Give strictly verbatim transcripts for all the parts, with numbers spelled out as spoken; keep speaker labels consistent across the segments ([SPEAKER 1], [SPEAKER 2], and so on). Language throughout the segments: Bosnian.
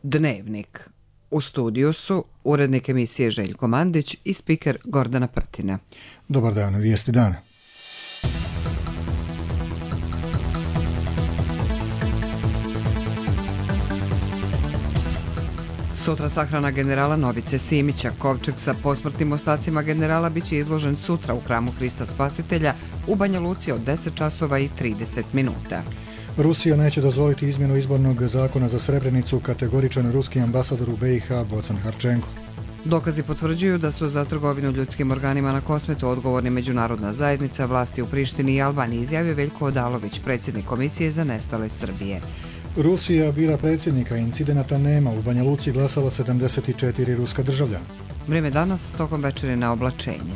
[SPEAKER 1] Dnevnik. U studiju su urednik emisije Željko Mandić i spiker Gordana Prtina.
[SPEAKER 2] Dobar dan, vijesti dana.
[SPEAKER 1] Sutra sahrana generala Novice Simića. Kovčeg sa posmrtnim ostacima generala biće izložen sutra u hramu Hrista Spasitelja u Banja Luci od deset časova i trideset minuta.
[SPEAKER 2] Rusija neće dozvoliti izmjenu izbornog zakona za Srebrenicu, kategoričan ruski ambasador u B i H Bocan Harčenko.
[SPEAKER 1] Dokazi potvrđuju da su za trgovinu ljudskim organima na Kosmetu odgovorni međunarodna zajednica, vlasti u Prištini i Albaniji, izjavio Veljko Odalović, predsjednik Komisije za nestale Srbije.
[SPEAKER 2] Rusija bira predsjednika, incidenata nema, u Banja Luci glasalo sedamdeset četiri ruska državljana.
[SPEAKER 1] Vrijeme danas, tokom večeri na oblačenje.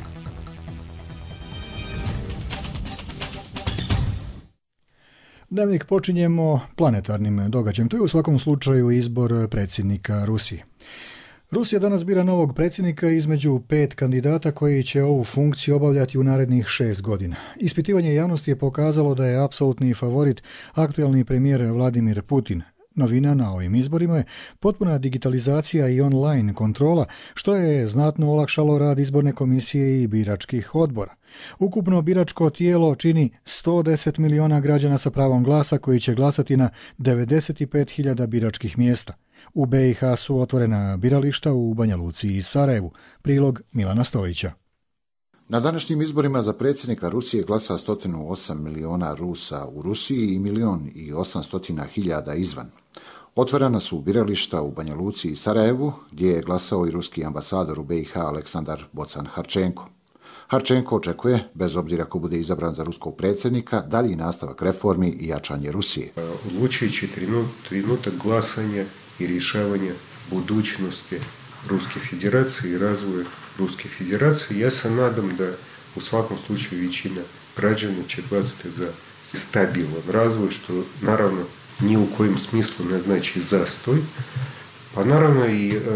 [SPEAKER 2] Dnevnik počinjemo planetarnim događajem. To je u svakom slučaju izbor predsjednika Rusije. Rusija danas bira novog predsjednika između pet kandidata koji će ovu funkciju obavljati u narednih šest godina. Ispitivanje javnosti je pokazalo da je apsolutni favorit aktualni premijer Vladimir Putin. Novina na ovim izborima je potpuna digitalizacija i online kontrola, što je znatno olakšalo rad izborne komisije i biračkih odbora. Ukupno biračko tijelo čini sto deset miliona građana sa pravom glasa koji će glasati na devedeset pet hiljada biračkih mjesta. U B i H su otvorena birališta u Banja Luci i Sarajevu. Prilog Milana Stojića.
[SPEAKER 3] Na današnjim izborima za predsjednika Rusije glasa sto osam miliona Rusa u Rusiji i milion i osamsto hiljada izvan. Otvorena su birališta u Banja Luci i Sarajevu, gdje je glasao i ruski ambasador u B i H Aleksandar Bocan Harčenko. Harčenko očekuje, bez obzira ko bude izabran za ruskog predsjednika, dalji nastavak reformi i jačanje Rusije.
[SPEAKER 4] Odlučujući trenutak glasanja i rješavanja budućnosti Ruske federacije i razvoja Ruske federacije, ja se nadam da u svakom slučaju većina građana će glasati za stabilan razvoj, što naravno ni u kojem smislu ne znači zastoj, pa naravno i e,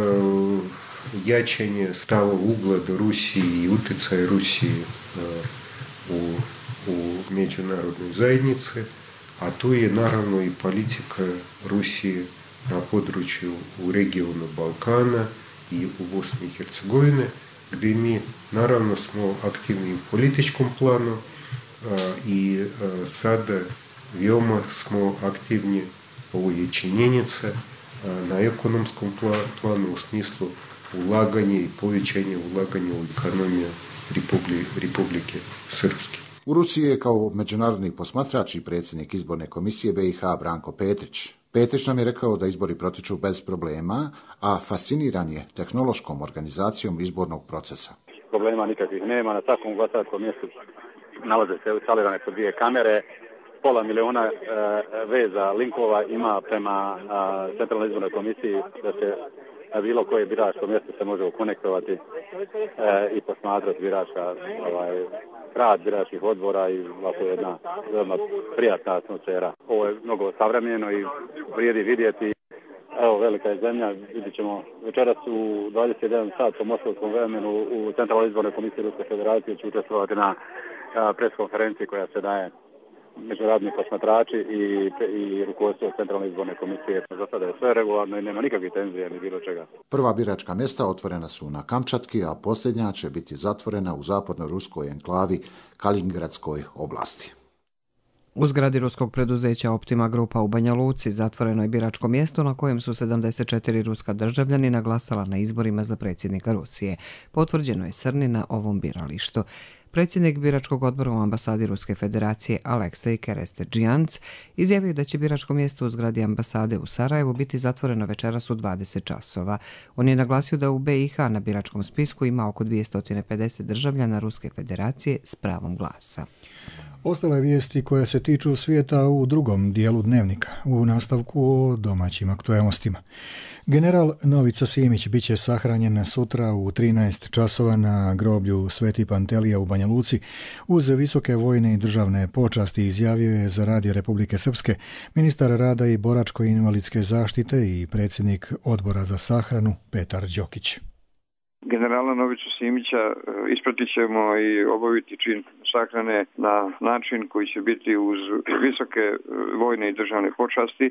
[SPEAKER 4] jačanje stava ugleda Rusiji i utjecaja Rusije e, u, u međunarodnoj zajednici, a tu je naravno i politika Rusije na području u regionu Balkana i u Bosni i Hercegovine, gdje mi naravno smo aktivni u političkom planu a, i a, sada veoma smo aktivni, ovo je činjenica, a, na ekonomskom planu u smislu ulaganja i povećanja ulaganja u ekonomiju Republi, Republike Srpske.
[SPEAKER 3] U Rusiji je kao međunarodni posmatrač i predsjednik izborne komisije B i H Branko Petrić. Petrić nam je rekao da izbori protiču bez problema, a fasciniran je tehnološkom organizacijom izbornog procesa.
[SPEAKER 5] Problema nikakvih nema, na svakom glasačkom mjestu nalaze se instalirane po dvije kamere, pola miliona e, veza, linkova ima prema e, Centralnoj izbornoj komisiji da se na bilo koje biračko mjesto se može ukonektovati e, i posmatrati biračka ovaj, rad biračkih odbora i ovako jedna veoma prijatna atmosfera. Ovo je mnogo savremeno i vrijedi vidjeti. Evo, velika je zemlja, vidjet ćemo večeras u dvadeset jedan sat po moskovskom vremenu u Centralnoj izbornoj komisiji Ruske federacije će učestvovati na preskonferenciji koja se daje međunarodni posmatrači i, i rukovodstvo Centralne izborne komisije. Za sada je sve regularno i nema nikakvih tenzija ni bilo čega.
[SPEAKER 3] Prva biračka mjesta otvorena su na Kamčatki, a posljednja će biti zatvorena u zapadno-ruskoj enklavi Kaliningradskoj oblasti.
[SPEAKER 1] U zgradi ruskog preduzeća Optima Grupa u Banja Luci zatvoreno je biračko mjesto na kojem su sedamdeset četiri ruska državljanina glasala na izborima za predsjednika Rusije. Potvrđeno je Srni na ovom biralištu. Predsjednik biračkog odbora u ambasadi Ruske federacije Aleksej Keresтерđijanc izjavio da će biračko mjesto u zgradi ambasade u Sarajevu biti zatvoreno večeras u dvadeset časova. On je naglasio da u B i H na biračkom spisku ima oko dvjesto pedeset državljana Ruske federacije s pravom glasa.
[SPEAKER 2] Ostale vijesti koje se tiču svijeta u drugom dijelu dnevnika, u nastavku o domaćim aktualnostima. General Novica Simić bit će sahranjen sutra u trinaest časova na groblju Sveti Pantelija u Banja Luci uz visoke vojne i državne počasti, izjavio je za Radio Republike Srpske ministar rada i boračko-invalidske zaštite i predsjednik odbora za sahranu Petar Đokić.
[SPEAKER 6] Generala Novicu Simića ispratit ćemo i obaviti čin sahrane na način koji će biti uz visoke vojne i državne počasti.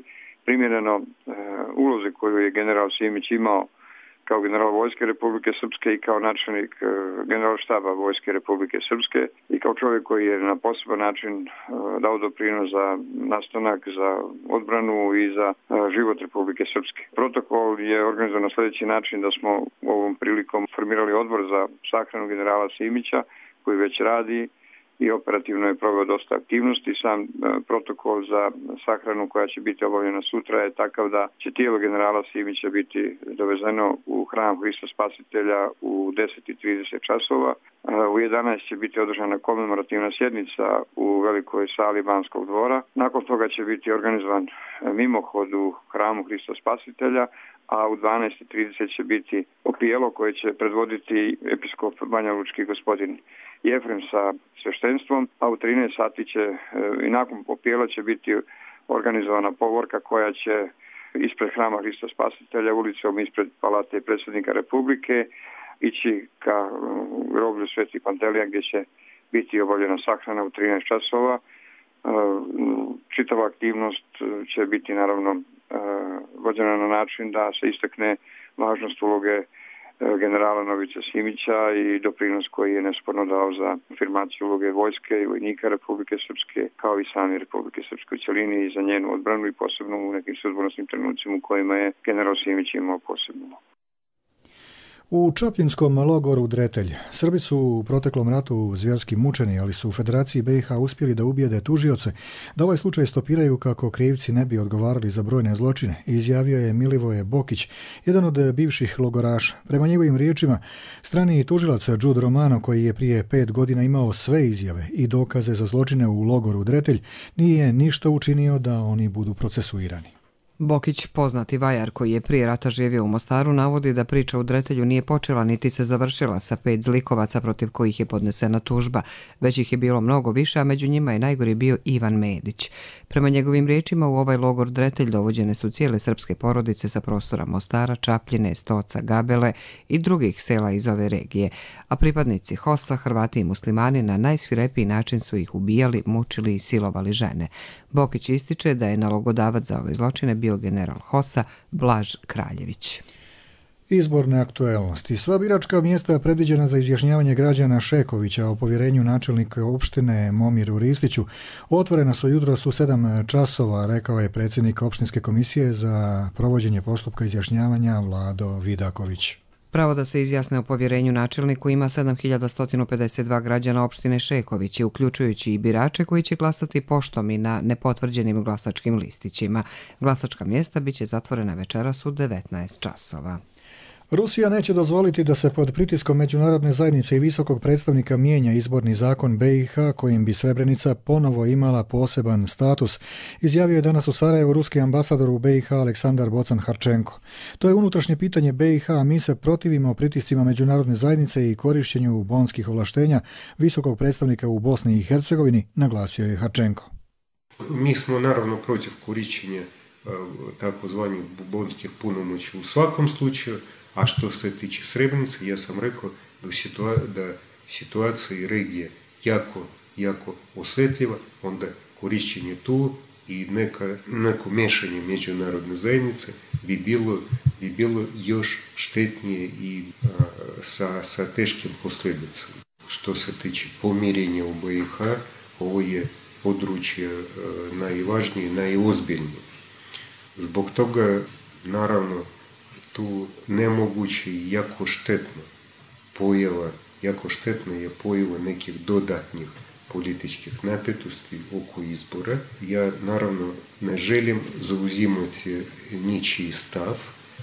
[SPEAKER 6] primjereno ulozi koju je general Simić imao kao general Vojske Republike Srpske i kao načelnik generalštaba Vojske Republike Srpske i kao čovjek koji je na poseban način dao doprinos za nastanak, za odbranu i za život Republike Srpske. Protokol je organizovan na sljedeći način da smo ovom prilikom formirali odbor za sahranu generala Simića koji već radi i operativno je proveo dosta aktivnosti. Sam protokol za sahranu koja će biti obavljena sutra je takav da će tijelo generala Simića biti dovezeno u hram Hrista Spasitelja u deset i trideset časova. U jedanaest će biti održana komemorativna sjednica u velikoj sali Banskog dvora. Nakon toga će biti organizovan mimohod u hramu Hrista Spasitelja, a u dvanaest i trideset će biti opijelo koje će predvoditi episkop Banjalučki gospodin Jefrem sa sveštenstvom, a u trinaest sati će i nakon opijela će biti organizovana povorka koja će ispred hrama Hrista Spasitelja ulicom ispred palate predsjednika Republike ići ka groblju Sveti Pantelija gdje će biti obavljena sahrana u trinaest časova. Čitava aktivnost će biti naravno vođena na način da se istakne važnost uloge generala Novića Simića i doprinos koji je nesporno dao za afirmaciju uloge vojske i vojnika Republike Srpske kao i sami Republike Srpske u cjelini i za njenu odbranu i posebno u nekim sudbonosnim trenucima u kojima je general Simić imao posebno.
[SPEAKER 2] U Čapljinskom logoru Dretelj Srbi su u proteklom ratu zvjerski mučeni, ali su u Federaciji B i H uspjeli da ubijede tužioce, da ovaj slučaj stopiraju kako krivci ne bi odgovarali za brojne zločine, izjavio je Milivoje Bokić, jedan od bivših logoraša. Prema njegovim riječima, strani tužilac Đud Romano, koji je prije pet godina imao sve izjave i dokaze za zločine u logoru Dretelj, nije ništa učinio da oni budu procesuirani.
[SPEAKER 1] Bokić, poznati vajar koji je prije rata živio u Mostaru, navodi da priča u Dretelju nije počela niti se završila sa pet zlikovaca protiv kojih je podnesena tužba, već ih je bilo mnogo više, a među njima je najgori bio Ivan Medić. Prema njegovim riječima u ovaj logor Dretelj dovođene su cijele srpske porodice sa prostora Mostara, Čapljine, Stoca, Gabele i drugih sela iz ove regije, a pripadnici Hosa, Hrvati i muslimani na najsvirepiji način su ih ubijali, mučili i silovali žene. Bokić ističe da je nalogodavac za ove zločine bio general Hosa Blaž Kraljević.
[SPEAKER 2] Izborne aktuelnosti. Sva biračka mjesta predviđena za izjašnjavanje građana Šekovića o povjerenju načelnika opštine Momiru Ristiću otvorena su jutros u sedam časova, rekao je predsjednik opštinske komisije za provođenje postupka izjašnjavanja Vlado Vidaković.
[SPEAKER 1] Pravo da se izjasne o povjerenju načelniku ima sedam hiljada sto pedeset dva građana opštine Šekovići, uključujući i birače koji će glasati poštom i na nepotvrđenim glasačkim listićima. Glasačka mjesta biće zatvorena večeras u devetnaest časova.
[SPEAKER 2] Rusija neće dozvoliti da se pod pritiskom međunarodne zajednice i visokog predstavnika mijenja izborni zakon B i H kojim bi Srebrenica ponovo imala poseban status, izjavio je danas u Sarajevu ruski ambasador u B i H Aleksandar Bocan-Harčenko. To je unutrašnje pitanje B i H, a mi se protivimo pritiscima međunarodne zajednice i korišćenju bonskih ovlaštenja visokog predstavnika u Bosni i Hercegovini, naglasio je Harčenko.
[SPEAKER 4] Mi smo naravno protiv korišćenja takozvanih bonskih punomoći u svakom slučaju. A što se tiče Srebrenice, ja sam rekao da, situa da situacija i regija jako, jako osjetljiva, onda korišćenje tu i neka, neko mešanje međunarodne zajednice bi bilo, bi bilo još štetnije i a, sa, sa teškim posljedicama. Što se tiče pomirenja u B i H, ovo je područje a, najvažnije, najozbiljnije. Zbog toga, naravno, tu nemoguće i jako štetno pojava, jako štetna je pojava nekih dodatnih političkih napetosti oko izbora. Ja naravno ne želim zauzimati ničiji stav,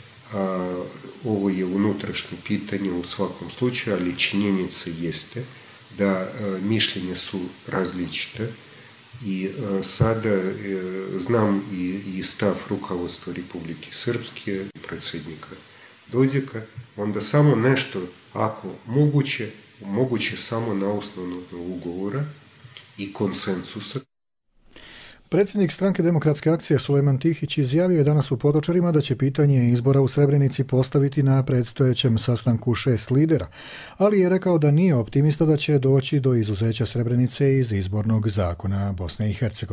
[SPEAKER 4] a ovo je unutrašnje pitanje u svakom slučaju, ali činjenica jeste da a, mišljenja su različite. I a, sada a, znam i, i stav rukovodstva Republike Srpske, predsjednika Dodika, onda samo nešto, ako moguće, moguće samo na osnovu ugovora i konsensusa.
[SPEAKER 2] Predsjednik Stranke demokratske akcije Sulejman Tihić izjavio je danas u Potočarima da će pitanje izbora u Srebrenici postaviti na predstojećem sastanku šest lidera, ali je rekao da nije optimista da će doći do izuzeća Srebrenice iz izbornog zakona Bosne i Hercegovine.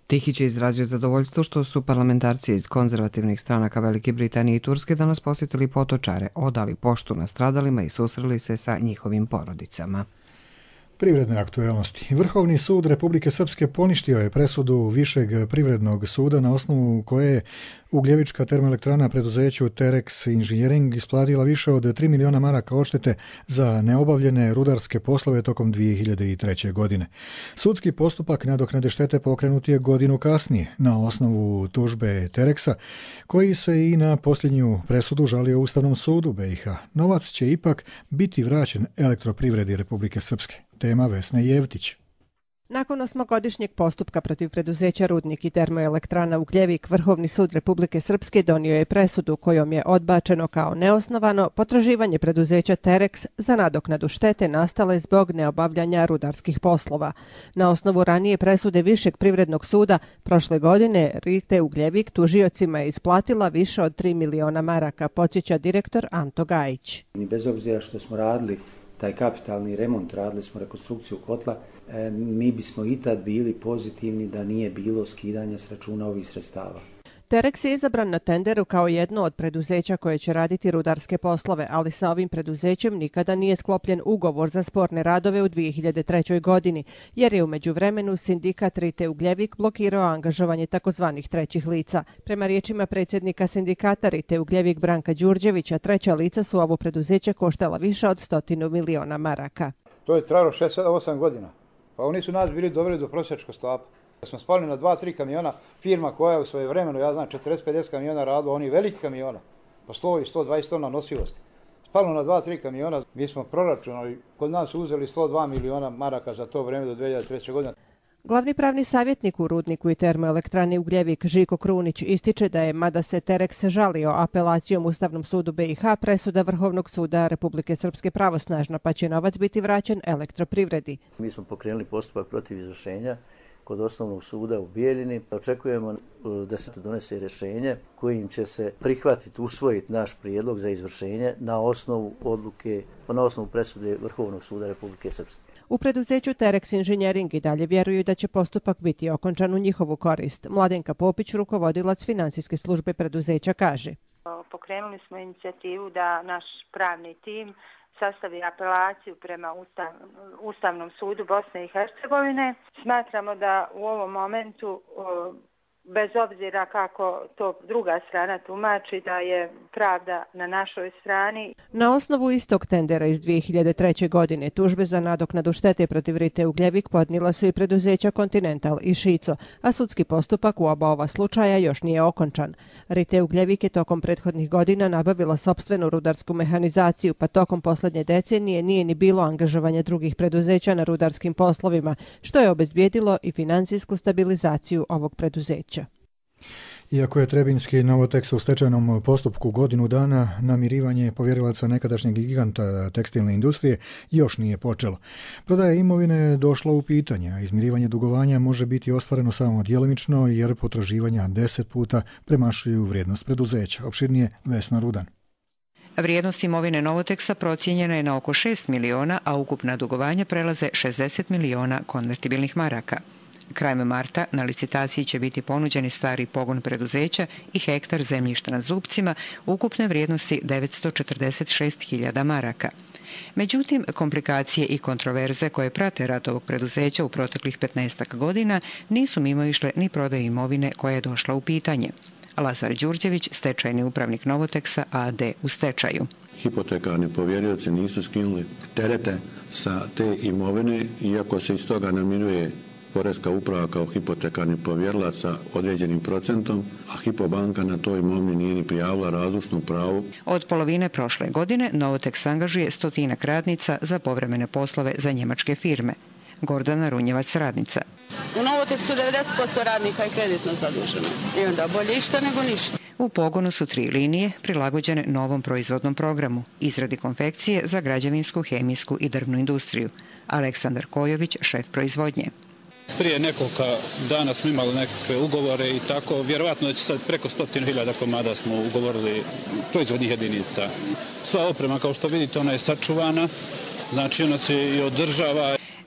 [SPEAKER 1] Tihić je izrazio zadovoljstvo što su parlamentarci iz konzervativnih stranaka Velike Britanije i Turske danas posjetili Potočare, odali poštu nastradalima i susreli se sa njihovim porodicama.
[SPEAKER 2] Privredne aktuelnosti. Vrhovni sud Republike Srpske poništio je presudu Višeg privrednog suda na osnovu koje je ugljevička termoelektrana preduzeću Terex Engineering isplatila više od tri miliona maraka odštete za neobavljene rudarske poslove tokom dvije hiljade treće. godine. Sudski postupak nadoknade štete pokrenut je godinu kasnije na osnovu tužbe Terexa, koji se i na posljednju presudu žalio Ustavnom sudu B i H. Novac će ipak biti vraćen Elektroprivredi Republike Srpske. Tema Vesna Jevtić.
[SPEAKER 7] Nakon osmogodišnjeg postupka protiv preduzeća Rudnik i termoelektrana Ugljevik, Vrhovni sud Republike Srpske donio je presudu kojom je odbačeno kao neosnovano potraživanje preduzeća Terex za nadoknadu štete nastale zbog neobavljanja rudarskih poslova. Na osnovu ranije presude Višeg privrednog suda prošle godine Rite Ugljevik tužiocima je isplatila više od tri miliona maraka, podsjeća direktor Anto Gajić.
[SPEAKER 8] Bez obzira što smo radili taj kapitalni remont, radili smo rekonstrukciju kotla, e, mi bismo i tad bili pozitivni da nije bilo skidanja s računa ovih sredstava.
[SPEAKER 7] Terex je izabran na tenderu kao jedno od preduzeća koje će raditi rudarske poslove, ali sa ovim preduzećem nikada nije sklopljen ugovor za sporne radove u dvije hiljade trećoj. godini, jer je u međuvremenu sindikat Rite Ugljevik blokirao angažovanje takozvanih trećih lica. Prema riječima predsjednika sindikata Rite Ugljevik Branka Đurđevića, treća lica su ovo preduzeće koštala više od stotinu miliona maraka.
[SPEAKER 9] To je trajalo šest sedam osam godina, pa oni su nas bili doveli do prosjačkog stapa. Smo spali na dva tri kamiona, firma koja je u svoje vremenu, ja znam, četrdeset pedeset kamiona radila, oni veliki kamiona, po sto i sto dvadeset tona nosivosti. Spalo na dva tri kamiona, mi smo proračunali, kod nas su uzeli sto dva miliona maraka za to vreme do dvije hiljade treće. godine.
[SPEAKER 7] Glavni pravni savjetnik u Rudniku i termoelektrani Ugljevik Žiko Krunić ističe da je, mada se Terex žalio apelacijom Ustavnom sudu B i H, presuda Vrhovnog suda Republike Srpske pravosnažna, pa će novac biti vraćen Elektroprivredi.
[SPEAKER 10] Mi smo pokrenuli postupak protiv izvršenja kod Osnovnog suda u Bijeljini. Očekujemo da se donese rješenje kojim će se prihvatiti, usvojiti naš prijedlog za izvršenje na osnovu odluke, na osnovu presude Vrhovnog suda Republike Srpske.
[SPEAKER 7] U preduzeću Terex Engineering i dalje vjeruju da će postupak biti okončan u njihovu korist. Mladenka Popić, rukovodilac finansijske službe preduzeća, kaže.
[SPEAKER 11] Pokrenuli smo inicijativu da naš pravni tim sastavi apelaciju prema Ustav, Ustavnom sudu Bosne i Hercegovine. Smatramo da u ovom momentu, bez obzira kako to druga strana tumači, da je pravda na našoj strani.
[SPEAKER 7] Na osnovu istog tendera iz dvije hiljade treće. godine tužbe za nadoknadu štete protiv Rite Ugljevik podnijela su i preduzeća Continental i Šico, a sudski postupak u oba ova slučaja još nije okončan. Rite Ugljevik je tokom prethodnih godina nabavila sopstvenu rudarsku mehanizaciju, pa tokom posljednje decenije nije ni bilo angažovanja drugih preduzeća na rudarskim poslovima, što je obezbijedilo i financijsku stabilizaciju ovog preduzeća.
[SPEAKER 2] Iako je Trebinski Novoteks u stečajnom postupku godinu dana, namirivanje povjerilaca nekadašnjeg giganta tekstilne industrije još nije počelo. Prodaja imovine je došla u pitanje, a izmirivanje dugovanja može biti ostvareno samo djelomično jer potraživanja deset puta premašuju vrijednost preduzeća. Opširnije Vesna Rudan.
[SPEAKER 12] Vrijednost imovine Novoteksa procijenjena je na oko šest miliona, a ukupna dugovanja prelaze šezdeset miliona konvertibilnih maraka. Krajem marta na licitaciji će biti ponuđeni stari pogon preduzeća i hektar zemljišta na Zubcima ukupne vrijednosti devetsto četrdeset šest hiljada maraka. Međutim, komplikacije i kontroverze koje prate rad ovog preduzeća u proteklih petnaestak godina nisu mimoišle ni prodaje imovine koja je došla u pitanje. Lazar Đurđević, stečajni upravnik Novoteksa A D u stečaju.
[SPEAKER 13] Hipotekarni povjerioci nisu skinuli terete sa te imovine, iako se iz toga namiruje Poreska uprava kao hipotekarni povjerilac sa određenim procentom, a Hipobanka na toj imovini nije ni prijavila razlučnu pravu.
[SPEAKER 12] Od polovine prošle godine Novoteks angažuje stotinak radnica za povremene poslove za njemačke firme. Gordana Runjevac, radnica.
[SPEAKER 14] U Novoteksu devedeset posto radnika je kreditno zaduženo i onda bolje išta nego ništa.
[SPEAKER 12] U pogonu su tri linije prilagođene novom proizvodnom programu, izradi konfekcije za građevinsku, hemijsku i drvnu industriju. Aleksandar Kojović, šef proizvodnje.
[SPEAKER 15] Prije nekoliko dana smo imali nekakve ugovore i tako, vjerovatno da će sad preko stotinu hiljada komada smo ugovorili proizvodnih jedinica. Sva oprema, kao što vidite, ona je sačuvana, znači ona se i održava.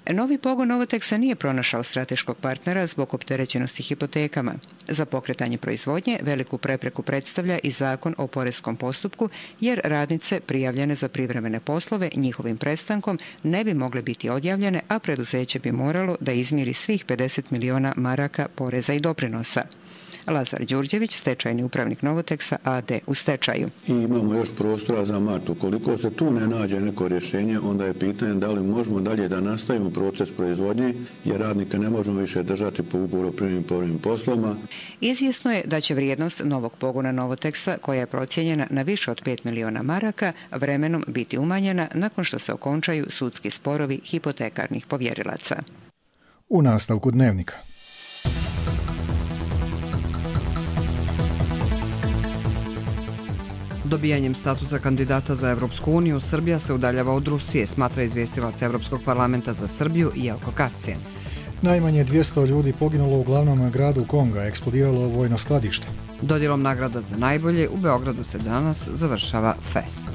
[SPEAKER 12] Novi pogon Novoteksa nije pronašao strateškog partnera zbog opterećenosti hipotekama. Za pokretanje proizvodnje veliku prepreku predstavlja i zakon o poreskom postupku, jer radnice prijavljene za privremene poslove njihovim prestankom ne bi mogle biti odjavljene, a preduzeće bi moralo da izmiri svih pedeset miliona maraka poreza i doprinosa. Lazar Đurđević, stečajni upravnik Novoteksa a d u stečaju.
[SPEAKER 13] I imamo još prostora za Martu. Koliko se tu ne nađe neko rješenje, onda je pitanje da li možemo dalje da nastavimo proces proizvodnje, jer radnika ne možemo više držati po ugovoru o privremenim i povremenim poslovima.
[SPEAKER 12] Izvjesno je da će vrijednost novog pogona Novoteksa, koja je procijenjena na više od pet miliona maraka, vremenom biti umanjena nakon što se okončaju sudski sporovi hipotekarnih povjerilaca.
[SPEAKER 2] U nastavku dnevnika.
[SPEAKER 1] Dobijanjem statusa kandidata za Evropsku uniju, Srbija se udaljava od Rusije, smatra izvjestilac Evropskog parlamenta za Srbiju Jelko Kacin.
[SPEAKER 2] Najmanje dvjesto ljudi poginulo u glavnom gradu Konga, eksplodiralo vojno skladište.
[SPEAKER 1] Dodjelom nagrada za najbolje u Beogradu se danas završava fest.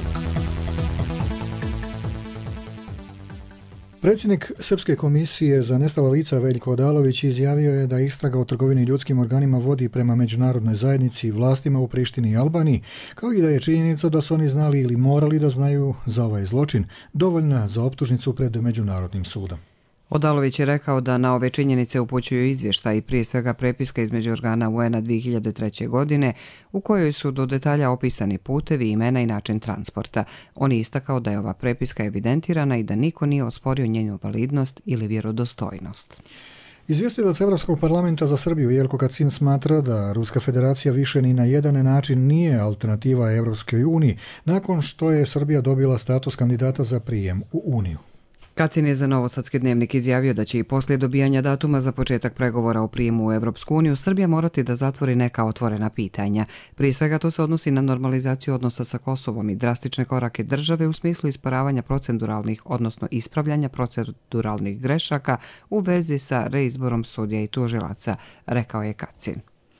[SPEAKER 2] Predsjednik Srpske komisije za nestala lica Veljko Odalović izjavio je da istraga o trgovini ljudskim organima vodi prema međunarodnoj zajednici i vlastima u Prištini i Albaniji, kao i da je činjenica da su oni znali ili morali da znaju za ovaj zločin dovoljna za optužnicu pred Međunarodnim sudom.
[SPEAKER 1] Odalović je rekao da na ove činjenice upućuju izvještaj i prije svega prepiska između organa U N-a dvije hiljade treće. godine u kojoj su do detalja opisani putevi, imena i način transporta. On je istakao da je ova prepiska evidentirana i da niko nije osporio njenu validnost ili vjerodostojnost.
[SPEAKER 2] Izvjestilac Evropskog parlamenta za Srbiju Jelko Kacin smatra da Ruska federacija više ni na jedan način nije alternativa Evropskoj uniji nakon što je Srbija dobila status kandidata za prijem u Uniju.
[SPEAKER 1] Kacin je za Novosadski dnevnik izjavio da će i poslije dobijanja datuma za početak pregovora o prijemu u Evropsku uniju Srbija morati da zatvori neka otvorena pitanja. Prije svega to se odnosi na normalizaciju odnosa sa Kosovom i drastične korake države u smislu isparavanja proceduralnih, odnosno ispravljanja proceduralnih grešaka u vezi sa reizborom sudija i tužilaca, rekao je Kacin.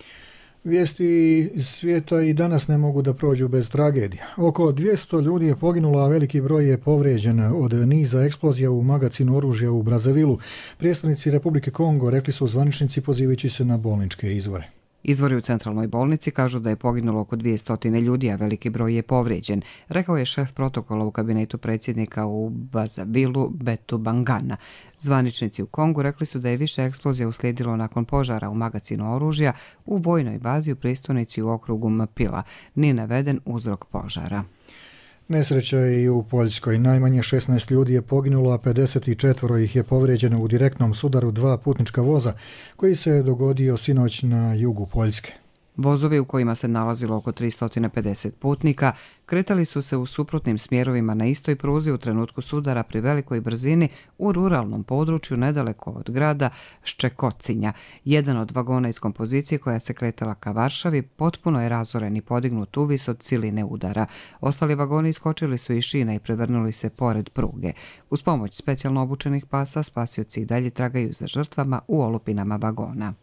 [SPEAKER 2] Vijesti iz svijeta i danas ne mogu da prođu bez tragedija. Oko dvjesto ljudi je poginulo, a veliki broj je povrijeđen od niza eksplozija u magacinu oružja u Brazavilu. Predstavnici Republike Kongo rekli su zvaničnici pozivajući se na bolničke izvore.
[SPEAKER 1] Izvori u centralnoj bolnici kažu da je poginulo oko dvjesto ljudi, a veliki broj je povrijeđen, rekao je šef protokola u kabinetu predsjednika u Brazavilu Betu Bangana. Zvaničnici u Kongu rekli su da je više eksplozija uslijedilo nakon požara u magacinu oružja u vojnoj bazi u prestonici u okrugu Mpila. Nije naveden uzrok požara.
[SPEAKER 2] Nesreća je i u Poljskoj. Najmanje šesnaest ljudi je poginulo, a pedeset četiri ih je povrijeđeno u direktnom sudaru dva putnička voza koji se dogodio sinoć na jugu Poljske.
[SPEAKER 1] Vozovi u kojima se nalazilo oko tristo pedeset putnika kretali su se u suprotnim smjerovima na istoj pruzi u trenutku sudara pri velikoj brzini u ruralnom području nedaleko od grada Ščekocinja. Jedan od vagona iz kompozicije koja se kretala ka Varšavi potpuno je razoren i podignut uvis od siline udara. Ostali vagoni iskočili su iz šina i prevrnuli se pored pruge. Uz pomoć specijalno obučenih pasa spasioci i dalje tragaju za žrtvama u olupinama vagona.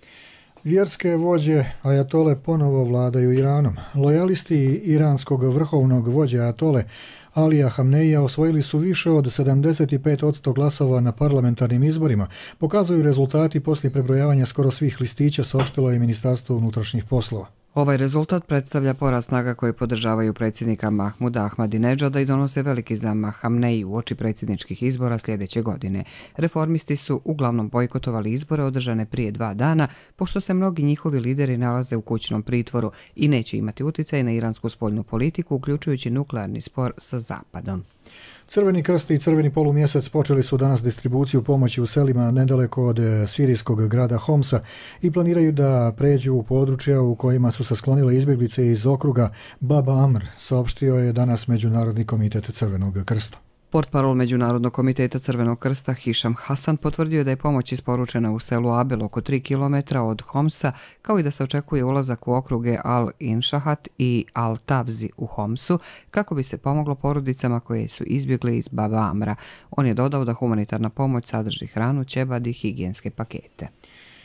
[SPEAKER 2] Vjerske vođe ajatole ponovo vladaju Iranom. Lojalisti iranskog vrhovnog vođe ajatole Alija Hamneija osvojili su više od sedamdeset pet posto glasova na parlamentarnim izborima, pokazuju rezultati poslije prebrojavanja skoro svih listića, saopštilo je Ministarstvo unutrašnjih poslova.
[SPEAKER 1] Ovaj rezultat predstavlja porast snaga koji podržavaju predsjednika Mahmuda Ahmadinedžada i donose veliki zamah Hamneji u oči predsjedničkih izbora sljedeće godine. Reformisti su uglavnom bojkotovali izbore održane prije dva dana, pošto se mnogi njihovi lideri nalaze u kućnom pritvoru i neće imati utjecaj na iransku spoljnu politiku, uključujući nuklearni spor sa Zapadom.
[SPEAKER 2] Crveni krst i Crveni polumjesec počeli su danas distribuciju pomoći u selima nedaleko od sirijskog grada Homsa i planiraju da pređu u područja u kojima su se sklonile izbjeglice iz okruga Bab Amr, saopštio je danas Međunarodni komitet Crvenog krsta.
[SPEAKER 1] Portparol Međunarodnog komiteta Crvenog krsta Hišam Hasan potvrdio je da je pomoć isporučena u selu Abel oko tri kilometra od Homsa, kao i da se očekuje ulazak u okruge Al-Inshahat i Al-Tabzi u Homsu, kako bi se pomoglo porodicama koje su izbjegle iz Baba Amra. On je dodao da humanitarna pomoć sadrži hranu, ćebad i higijenske pakete.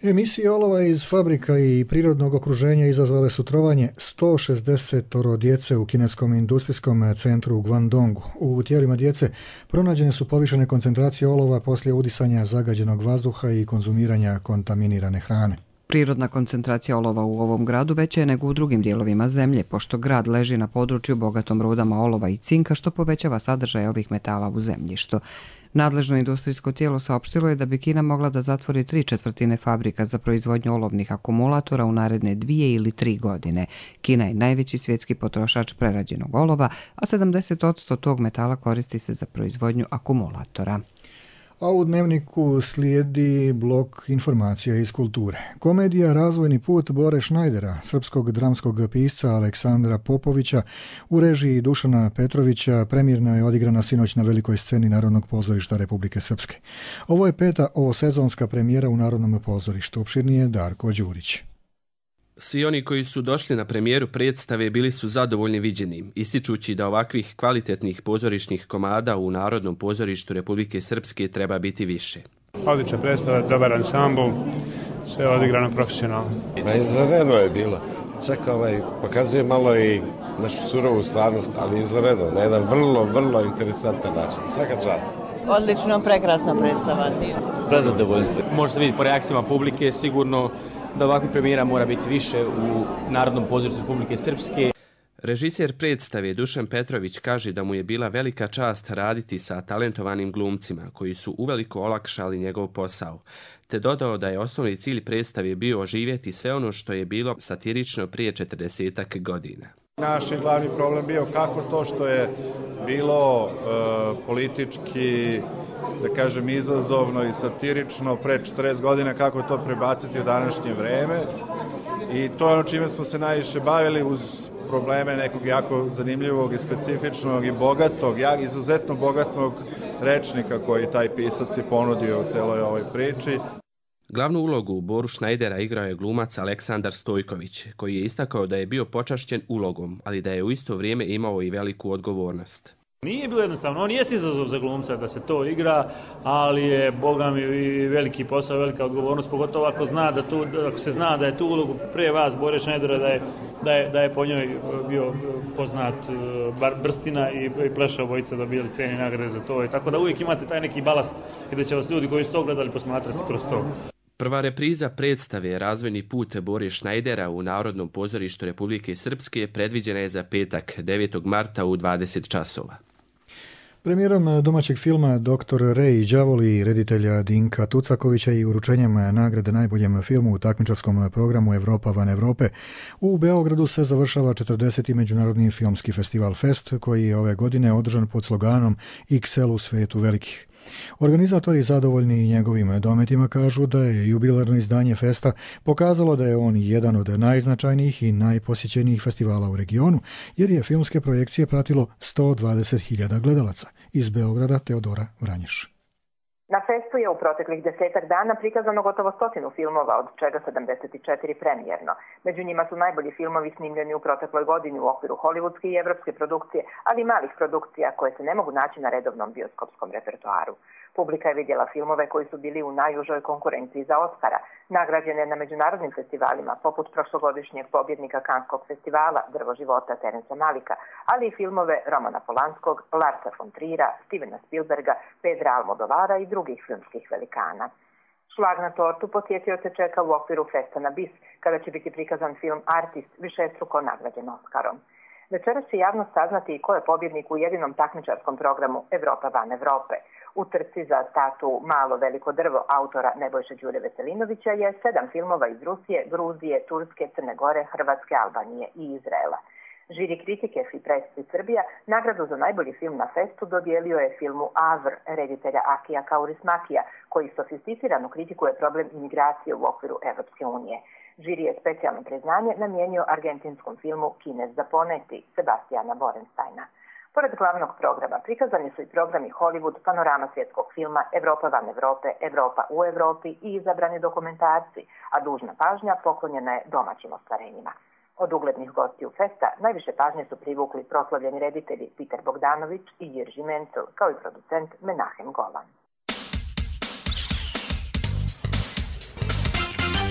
[SPEAKER 2] Emisije olova iz fabrika i prirodnog okruženja izazvale su trovanje sto šezdeset djece u kineskom industrijskom centru u Guangdongu. U tijelima djece pronađene su povišene koncentracije olova poslije udisanja zagađenog vazduha i konzumiranja kontaminirane hrane.
[SPEAKER 1] Prirodna koncentracija olova u ovom gradu veća je nego u drugim dijelovima zemlje, pošto grad leži na području bogatom rudama olova i cinka, što povećava sadržaj ovih metala u zemljištu. Nadležno industrijsko tijelo saopštilo je da bi Kina mogla da zatvori tri četvrtine fabrika za proizvodnju olovnih akumulatora u naredne dvije ili tri godine. Kina je najveći svjetski potrošač prerađenog olova, a sedamdeset posto tog metala koristi se za proizvodnju akumulatora.
[SPEAKER 2] A u Dnevniku slijedi blok informacija iz kulture. Komedija Razvojni put Bore Šnajdera, srpskog dramskog pisca Aleksandra Popovića, u režiji Dušana Petrovića, premijerno je odigrana sinoć na velikoj sceni Narodnog pozorišta Republike Srpske. Ovo je peta ovosezonska premijera u Narodnom pozorištu. Opširnije Darko Đurić.
[SPEAKER 16] Svi oni koji su došli na premijeru predstave bili su zadovoljni viđenim, ističući da ovakvih kvalitetnih pozorišnih komada u Narodnom pozorištu Republike Srpske treba biti više.
[SPEAKER 17] Odlična predstava, dobar ansambl, sve odigrano profesionalno.
[SPEAKER 18] Ma izvanredno je bilo. Čak ovaj, pokazuje malo i našu surovu stvarnost, ali izvanredno, na jedan vrlo, vrlo interesantan način. Svaka čast.
[SPEAKER 19] Odlično, prekrasna predstava.
[SPEAKER 20] Prezadovoljstvo. Može se vidjeti po reakcijama publike, sigurno da ovakvih premijera mora biti više u Narodnom pozorištu Republike Srpske.
[SPEAKER 16] Režiser predstave Dušan Petrović kaže da mu je bila velika čast raditi sa talentovanim glumcima koji su uveliko olakšali njegov posao, te dodao da je osnovni cilj predstave bio oživjeti sve ono što je bilo satirično prije četrdesetak godina.
[SPEAKER 21] Naš je glavni problem bio kako to što je bilo e, politički, da kažem, izazovno i satirično pre četrdeset godina, kako to prebaciti u današnje vreme. I to je ono čime smo se najviše bavili uz probleme nekog jako zanimljivog i specifičnog i bogatog, izuzetno bogatog rečnika koji taj pisac je ponudio u celoj ovoj priči.
[SPEAKER 16] Glavnu ulogu Boru Šnajdera igrao je glumac Aleksandar Stojković, koji je istakao da je bio počašćen ulogom, ali da je u isto vrijeme imao i veliku odgovornost.
[SPEAKER 22] Nije bilo jednostavno, on jest izazov za glumca da se to igra, ali je, boga mi, veliki posao, velika odgovornost, pogotovo ako, zna da tu, ako se zna da je tu ulogu pre vas, Bore Šnajdera, da je, da je, da je po njoj bio poznat Bar Brstina i, i Pleša obojica dobijali steni nagrade za to. I tako da uvijek imate taj neki balast i da će vas ljudi koji su to gledali posmatrati kroz to.
[SPEAKER 16] Prva repriza predstave Razvojni put Bore Šnajdera u Narodnom pozorištu Republike Srpske predviđena je za petak, devetog marta u dvadeset časova.
[SPEAKER 2] Premijerom domaćeg filma Doktor Rej i đavoli reditelja Dinka Tucakovića i uručenjem nagrade najboljem filmu u takmičarskom programu Evropa van Evrope u Beogradu se završava četrdeseti Međunarodni filmski festival Fest, koji je ove godine održan pod sloganom X L u svetu velikih. Organizatori zadovoljni njegovim dometima kažu da je jubilarno izdanje Festa pokazalo da je on jedan od najznačajnijih i najposjećenijih festivala u regionu, jer je filmske projekcije pratilo sto dvadeset hiljada gledalaca. Iz Beograda Teodora Vranješ.
[SPEAKER 23] Na festu je u proteklih desetak dana prikazano gotovo stotinu filmova, od čega sedamdeset četiri premijerno. Među njima su najbolji filmovi snimljeni u protekloj godini u okviru hollywoodske i evropske produkcije, ali i malih produkcija koje se ne mogu naći na redovnom bioskopskom repertoaru. Publika je vidjela filmove koji su bili u najužoj konkurenciji za Oskara, nagrađene na međunarodnim festivalima, poput prošlogodišnjeg pobjednika Kanskog festivala Drvo života Terensa Malika, ali i filmove Romana Polanskog, Larsa von Trira, Stevena Spielberga, Pedra Almodovara i drugih filmskih velikana. Šlag na tortu posjetioce čeka u okviru Festa na bis, kada će biti prikazan film Artist, višestruko nagrađen Oskarom. Večeras će javnost saznati i ko je pobjednik u jedinom takmičarskom programu Evropa van Evrope. U trci za statu Malo veliko drvo autora Nebojše Đure Veselinovića je sedam filmova iz Rusije, Gruzije, Turske, Crne Gore, Hrvatske, Albanije i Izraela. Žiri kritike Fi Press i Srbija nagradu za najbolji film na festu dodijelio je filmu Avr reditelja Akija Kaurismakija, koji sofisticirano kritikuje problem imigracije u okviru Evropske unije. Žiri je specijalno priznanje namijenio argentinskom filmu Kinez za poneti Sebastijana Borensteina. Pored glavnog programa prikazani su i programi Hollywood, Panorama svjetskog filma, Evropa van Evrope, Evropa u Evropi i izabrani dokumentarci, a dužna pažnja poklonjena je domaćim ostvarenjima. Od uglednih gostiju Festa najviše pažnje su privukli proslavljeni reditelji Peter Bogdanović i Jirži Menzel, kao i producent Menahem Golan.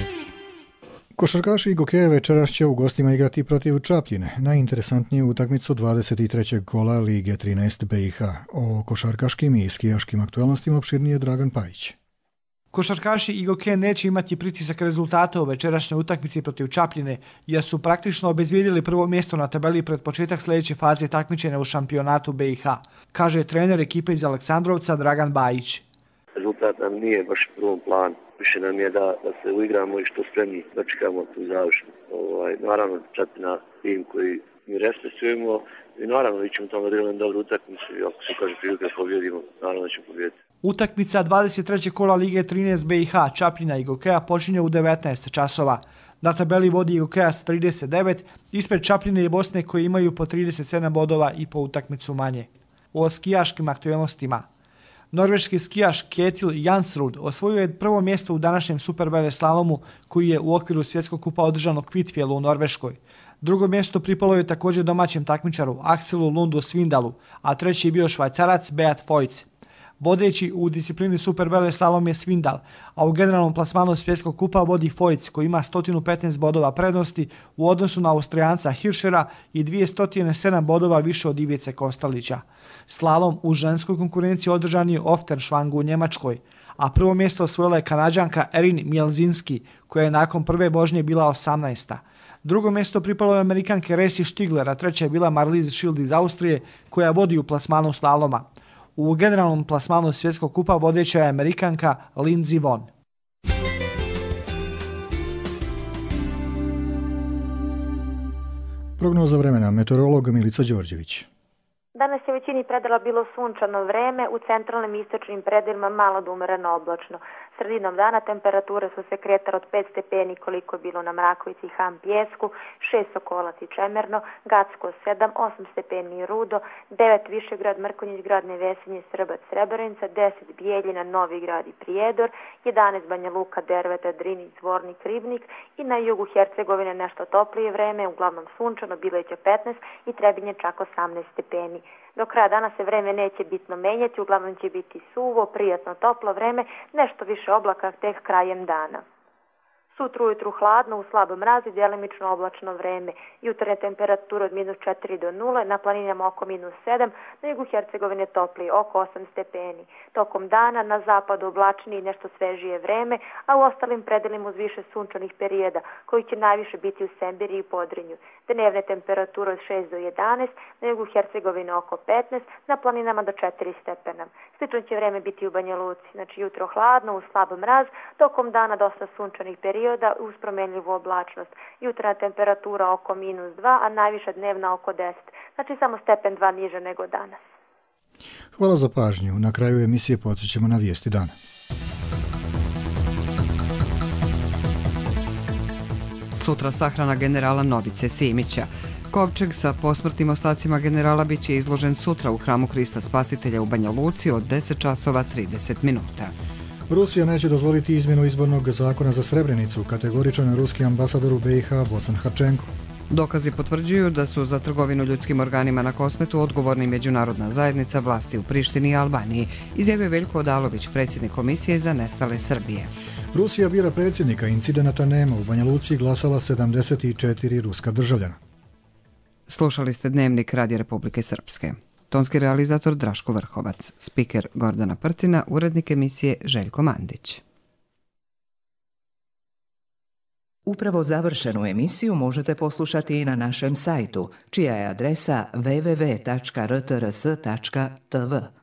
[SPEAKER 2] Košarkaši Igokeje večeras će u gostima igrati protiv Čapljine, najinteresantniju utakmicu dvadeset trećeg kola Lige trinaest B i H. O košarkaškim i skijaškim aktualnostima opširnije Dragan Pajić.
[SPEAKER 3] Košarkaši Igokeje neće imati pritisak rezultata u večerašnjoj utakmici protiv Čapljine, jer su praktično obezbijedili prvo mjesto na tabeli pred početak sljedeće faze takmičenja u šampionatu B i H, kaže trener ekipe iz Aleksandrovca Dragan Bajić.
[SPEAKER 5] Rezultat nam nije baš u prvom planu. Više nam je da, da se uigramo i što spremni da čekamo tu završnu. Ovaj, naravno, Čapljina tim koji mi respektujemo i naravno mi ćemo tamo da dobru utakmicu i ako se kaže prilike pobjedimo, naravno da ćemo pobjediti.
[SPEAKER 3] Utakmica dvadeset trećeg kola Lige trinaest B i H Čapljina i Igokeja počinje u devetnaest časova. Na tabeli vodi Igokeja s trideset devet, ispred Čapljine i Bosne koji imaju po trideset sedam bodova i po utakmicu manje. O skijaškim aktualnostima. Norveški skijaš Ketil Jansrud osvojio je prvo mjesto u današnjem superveleslalomu koji je u okviru svjetskog kupa održanog Kvitfjellu u Norveškoj. Drugo mjesto pripalo je također domaćem takmičaru Akselu Lundu Svindalu, a treći je bio Švajcarac Beat Foyc. Vodeći u disciplini superveleslalom je Svindal, a u generalnom plasmanu svjetskog kupa vodi Foyc koji ima sto petnaest bodova prednosti u odnosu na Austrijanca Hirschera i dvjesto sedam bodova više od Ivice Kostalića. Slalom u ženskoj konkurenciji održan je u Ofterschwangu u Njemačkoj, a prvo mjesto osvojila je Kanađanka Erin Mielzinski koja je nakon prve vožnje bila osamnaesta. Drugo mjesto pripalo je Amerikanke Resi Štigler, a treća je bila Marlies Schild iz Austrije koja vodi u plasmanu slaloma. U generalnom plasmanu svjetskog kupa vodeća je Amerikanka Lindsey Vonn.
[SPEAKER 2] Prognoza vremena, meteorolog Milica Đorđević.
[SPEAKER 6] Danas je u većini predela bilo sunčano vreme, u centralnim i istočnim predelima malo do umereno oblačno. Sredinom dana temperature su se kretale od pet stepeni koliko je bilo na Mrakovici i Han Pjesku, šest Sokolac i Čemerno, Gacko sedam, osam stepeni i Rudo, devet Višegrad, Mrkonjić Grad, Nevesinje, Srbac, Srebrenica, deset Bijeljina, Novi Grad i Prijedor, jedanaest Banja Luka, Derveta, Drinić, Zvornik, Ribnik i na jugu Hercegovine nešto toplije vreme, uglavnom sunčano, Bileće petnaest i Trebinje čak osamnaest stepeni. Do kraja dana se vreme neće bitno menjati, uglavnom će biti suvo, prijatno toplo vreme, nešto više oblaka tek krajem dana. Sutra ujutru hladno, u slab mraz i djelimično oblačno vreme. Jutarnje temperature od minus četiri do nule, na planinama oko minus sedam, na jugu Hercegovine toplije, oko osam stepeni. Tokom dana na zapadu oblačnije i nešto svežije vreme, a u ostalim predelima uz više sunčanih perioda, koji će najviše biti u Sembiri i Podrinju. Dnevne temperature od šest do jedanaest, na jugu Hercegovine oko petnaest, na planinama do četiri stepena. Slično će vreme biti u Banja Luci, znači jutro hladno, uz slab mraz, tokom dana dosta sunčanih perioda uz promenljivu oblačnost. Jutarnja temperatura oko minus dva, a najviša dnevna oko deset, znači samo stepen dva niže nego danas.
[SPEAKER 2] Hvala za pažnju. Na kraju emisije podsjećamo na vijesti dana.
[SPEAKER 1] Sutra sahrana generala Novice Simića. Kovčeg sa posmrtnim ostacima generala bit će izložen sutra u hramu Hrista Spasitelja u Banja Luci od deset časova trideset minuta.
[SPEAKER 2] Rusija neće dozvoliti izmjenu izbornog zakona za Srebrenicu, kategoričan ruski ambasador u B i H Bocan Harčenko.
[SPEAKER 1] Dokazi potvrđuju da su za trgovinu ljudskim organima na Kosmetu odgovorni međunarodna zajednica, vlasti u Prištini i Albaniji, izjavio Veljko Odalović, predsjednik Komisije za nestale Srbije.
[SPEAKER 2] Rusija bira predsjednika, incidenata nema, u Banja Luci glasala sedamdeset četiri ruska državljana.
[SPEAKER 1] Slušali ste Dnevnik Radija Republike Srpske. Tonski realizator Draško Vrhovac, spiker Gordana Prtina, urednik emisije Željko Mandić.
[SPEAKER 12] Upravo završenu emisiju možete poslušati i na našem sajtu, čija je adresa w w w tačka r t r s tačka t v.